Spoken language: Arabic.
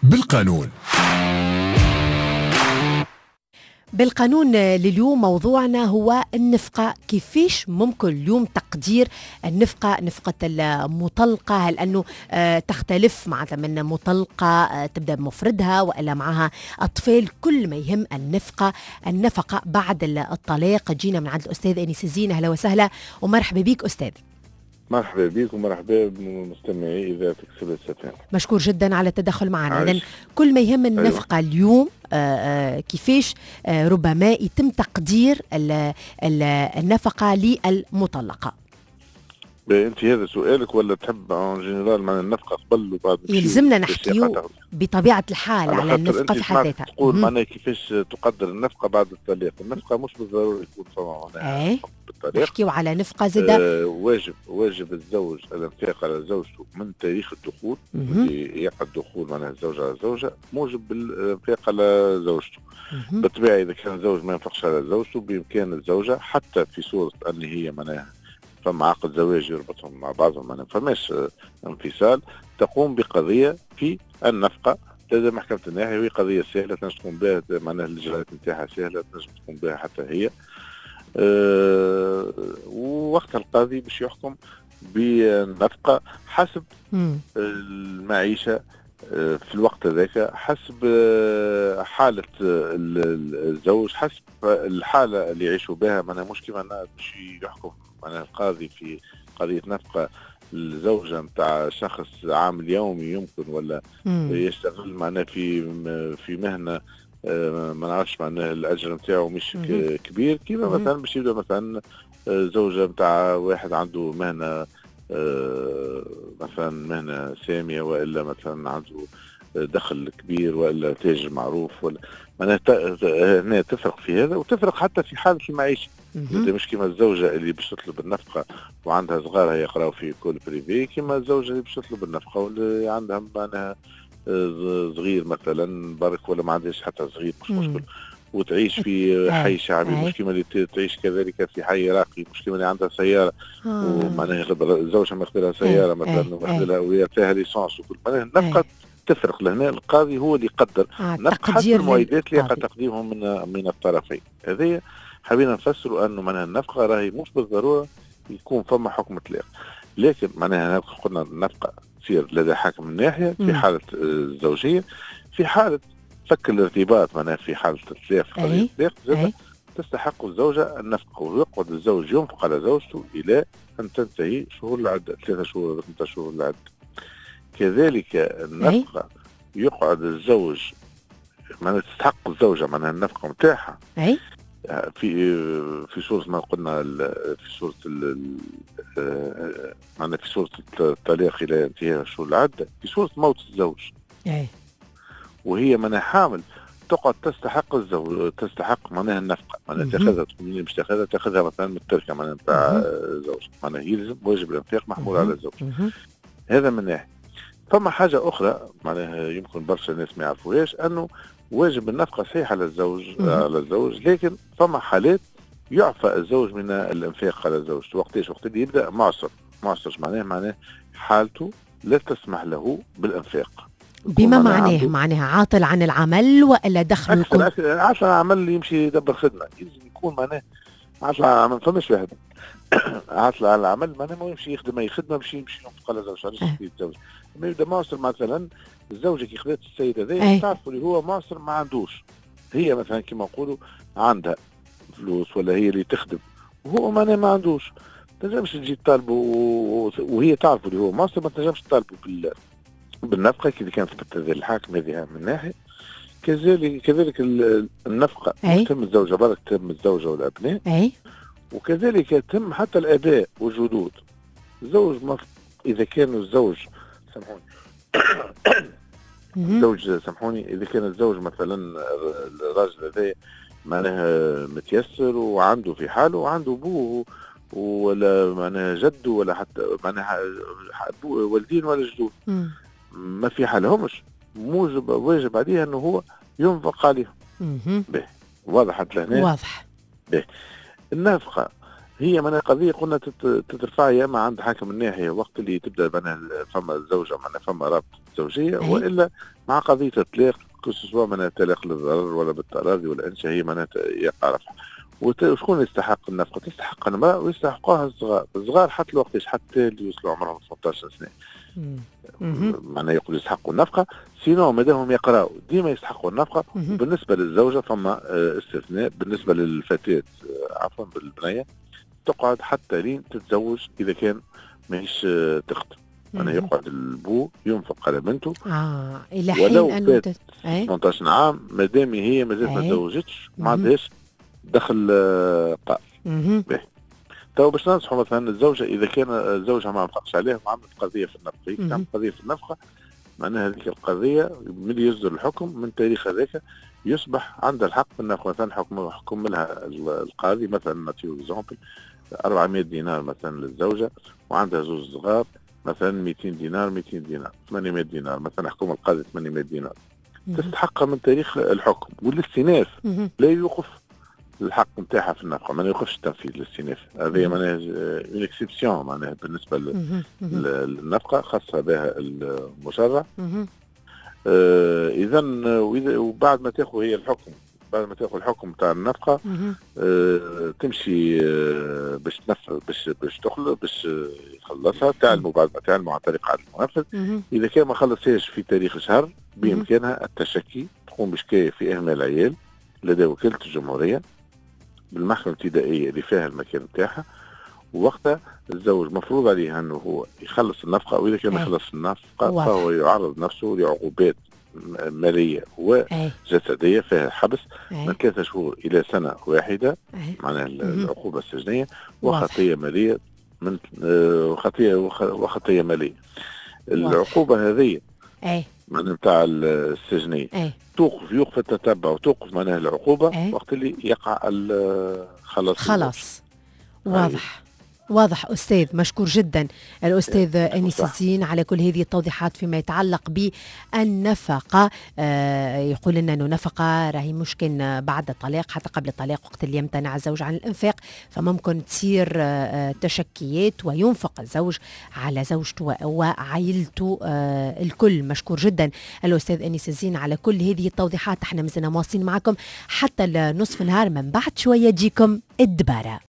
بالقانون لليوم موضوعنا هو النفقة. كيفاش ممكن اليوم تقدير النفقة المطلقة؟ هل أنه تختلف معناتها من مطلقة تبدأ بمفردها وإلا معها أطفال؟ كل ما يهم النفقة بعد الطلاق. جينا من عند الأستاذ أنيس الزينة. أهلا وسهلا ومرحبا بك أستاذ. مرحبا بك ومرحبا بمستمعي إذا تكسب الستان. مشكور جدا على التدخل معنا. إذن كل ما يهم النفقة اليوم كيفاش ربما يتم تقدير النفقة للمطلقة؟ انت هذا سؤالك ولا تحب ان جنرال مع النفقه قبل وبعد؟ يلزمنا نحكيو بطبيعه الحال على النفقه في حد ذاتها. تقول معناها كيفاش تقدر النفقه بعد الطلاق. النفقه مش بالضروره يكون فما معناها بالطلاق. نحكيو على نفقه زاده. واجب الزوج الانفاق على زوجته من تاريخ الدخول. يقع الدخول معناها الزوج على الزوجه موجب بالانفاق على زوجته. بالطبيعه اذا كان الزوج ما ينفقش على زوجته بامكان الزوجه حتى في صوره ان هي معناها فما عقد زواج يربطهم مع بعضهم ما فماش انفصال، تقوم بقضية في النفقة لدى محكمة الناحية. وهي قضية سهلة تنجم تقوم بها معناها الإجراءات نتاعها سهلة تنجم تقوم بها حتى هي. ووقت القاضي باش يحكم بالنفقة حسب المعيشة في الوقت ذاك، حسب حالة الزوج، حسب الحالة اللي يعيشوا بها. معناها مش كيما باش يحكم معناها القاضي في قضية نفقة الزوجة متاع شخص عامل يومي يمكن ولا يشتغل معناها في مهنة ما نعرفش معناها الأجر متاعه مش كبير، كيما مثلا باش يبدأ مثلا زوجة متاع واحد عنده مهنة مثلا مهنة سامية وإلا مثلا عنده دخل كبير وإلا تاجر معروف ولا معناها هنا تفرق في هذا، وتفرق حتى في حالة المعيشة. مش كما الزوجة اللي باش تطلب النفقة وعندها صغارها يقراوا في كول بريفي، كما الزوجة اللي باش تطلب النفقة واللي عندها معناها صغير مثلا برك ولا ما عندهاش حتى صغير مش مشكل، وتعيش في حي شعبي. مش كما اللي تعيش كذلك في حي راقي. مش كما اللي عندها سيارة ومعناها الزوجة ماخذ لها سيارة مثلا وماخذ لها وهي فيها ليسانس وكل. معناها النفقة تفرق. لهنا القاضي هو اللي يقدر نفقة حسب المعدات اللي يقع تقديمهم من الطرفين. هذه حبينا نفسروا انه معناها النفقة راهي مش بالضرورة يكون فما حكم طلاق، لكن معناها قلنا النفقة تصير لدى حاكم الناحية في حالة الزوجية، في حالة فك الارتباط معناها في حالة الطلاق قضية الطلاق تستحق الزوجة النفقة، ويقعد الزوج ينفق على زوجته إلى أن تنتهي شهور العدة 3 شهور ولا 8 شهور العدة. كذلك النفقة يقعد الزوج معناها تستحق الزوجة معناها النفقة متاعها في صورة ما قلنا في صورة معناها في صورة الطلاق إلى انتهاء شهور العدة، في صورة موت الزوج وهي معناها حامل تقعد تستحق الزوج تستحق معناها النفقة معناها تاخذها تقول مش تاخذها مثلا من التركة معناها نتاع الزوج معناها يلزم واجب الانفاق محمول على الزوج. هذا من ناحية. فما حاجة أخرى معناها يمكن برشا الناس ما يعرفوهاش، أنه واجب النفقة صحيح على الزوج لكن فما حالات يعفى الزوج من الانفاق على زوجته. وقت اللي يبدأ معسر معناه حالته لا تسمح له بالانفاق. بما معناها عاطل عن العمل وإلا دخل عاطل عن العمل اللي يمشي يدبر خدمة، يلزم يكون معناه عاطل عن العمل. فماش واحد عاطل على العمل معناه ما يمشي يخدم أي خدمة باش يمشي ينفق على زوجته. علاش الزوج ما يبدا معسر مثلا الزوجة كي خذات السيد هذا تعرفوا اللي هو معسر ما عندوش، هي مثلا كما نقولوا عندها فلوس ولا هي اللي تخدم وهو ما عندوش، تنجمش تجي تطالبه وهي تعرف اللي هو معسر ما تنجمش تطالبه بالنفقة كي كانت ثبت الحاكم هذه من ناحية. كذلك النفقة تم الزوجة برك تم الزوجة والأبناء وكذلك تم حتى الآباء والجدود. الزوج إذا كان الزوج سامحوني الزوج سامحوني إذا كان الزوج مثلا الراجل هذا معناها متيسر وعنده في حاله وعنده أبوه ولا معناها جده ولا حتى معناها والدين ولا جدود ما في حالهمش واجب عليه أنه هو ينفق عليهم. واضح لهنا؟ واضح. النفقة هي من قضية قلنا تترفع يا اما عند حاكم الناحية وقت اللي تبدا فما الزوجة فما رابطة زوجية والا مع قضية الطلاق سواء معناها الطلاق للضرر ولا بالتراضي ولا انشاء، هي معناها يقع رفع. وشكون يستحق النفقة؟ تستحق المرأة ويستحقوها الصغار حتى الوقت حتى اللي يوصلوا عمرهم 18 سنة. معناها يقول يستحقوا النفقة، سينو مادامهم يقراوا ديما يستحقوا النفقة. وبالنسبة للزوجة فما استثناء بالنسبة للفتاة، عفوا بالبنية، تقعد حتى لين تتزوج إذا كان ماهيش تخطب. أنا يقعد البو ينفق على بنته إلى حين ولو أنه فات 18 عام، مادام هي مازالت ما تزوجتش ما عندهاش دخل قائم. تو باش ننصحوا مثلا الزوجه اذا كان زوجها ما انفقش عليها وعملت قضيه في النفقه، تعمل قضيه في النفقه، معناها هذيك القضيه من يصدر الحكم من تاريخ هذاك يصبح عندها الحق في النفقه. مثلا حكم لها القاضي مثلا نعطيو اكزومبل 400 دينار مثلا للزوجه وعندها زوج صغار، مثلا 200 دينار 200 دينار 800 دينار، مثلا حكم القاضي 800 دينار، تستحقها من تاريخ الحكم. والاستئناف لا يوقف الحق نتاعها في النفقه، ما يوقفش التنفيذ الاستئناف. هذه معناها اون اكسبسيون معناها بالنسبه للنفقه خاصه بها المشرع. اذا وبعد ما تاخذ هي الحكم، بعد ما تاخذ الحكم تاع النفقه تمشي باش تخلص باش يخلصها، تعلموا بعد ما تعلموا على طريق عدل المنفذ. اذا كان ما خلصهاش في تاريخ شهر بامكانها التشكي، تقوم بشكايه في اهمال العيال لدى وكاله الجمهوريه بالمحكمة الابتدائية اللي فيها المكان بتاعها. ووقتها الزوج مفروض عليه انه هو يخلص النفقة، واذا كان ما يخلص النفقة فهو يعرض نفسه لعقوبات مالية وجسدية فيها حبس من 3 شهور الى سنة واحدة، معناها العقوبة السجنية، وخطية مالية من وخطية مالية. العقوبة هذه معناها نتاع السجنية يوقف التتبع وتوقف معناها العقوبة وقت اللي يقع خلاص. واضح أستاذ، مشكور جدا الأستاذ أنيس الزين على كل هذه التوضيحات فيما يتعلق بالنفقة. يقول لنا أنه نفقة راهي ممكن بعد الطلاق حتى قبل الطلاق وقت اللي يمتنع الزوج عن الإنفاق، فممكن تصير تشكيات وينفق الزوج على زوجته وعائلته الكل. مشكور جدا الأستاذ أنيس الزين على كل هذه التوضيحات. احنا مازلنا مواصلين معكم حتى نصف النهار، من بعد شوية تجيكم الدبارة.